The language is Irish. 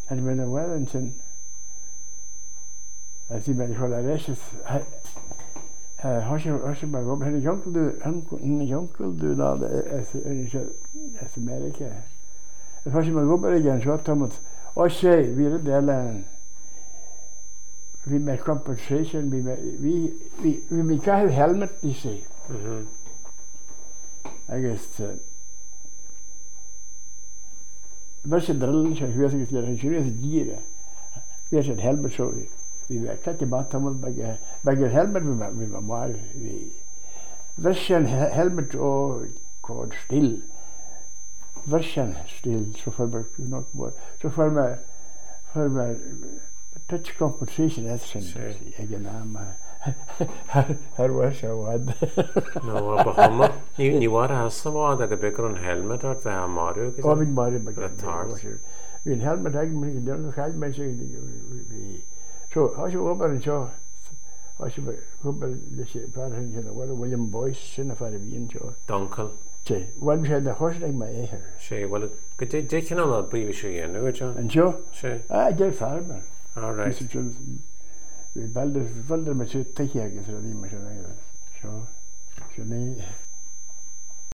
And when I went in, I see my whole arrested. Hosje maar op. En een jonkel doet al uit Amerika. En hosje maar op en zo Thomas. Als jij weer de lijn. Wie met compensation, wie kan je helmet die zei. I guess. Was je drillen, zo weet ik het niet. Je weet het dieren. Wie is het helmet zo? Wie kijk je maar Thomas bij je helmet wie maar wie. Was je helmet gewoon stil. Was je stil, zo voor me nog meer. Zo voor me touch compensation that's again her was so what no Bahama you were hasa wada the background helmet or the Mario oh big Mario big we helmet I mean don't hide my so how you over and so how you over this parent you know William Boyce in a far bien so Dunkel one had the horse like my hair she well could they can not be she no John and so she I did farmer all right vi valde med sitt täcke så det är så nej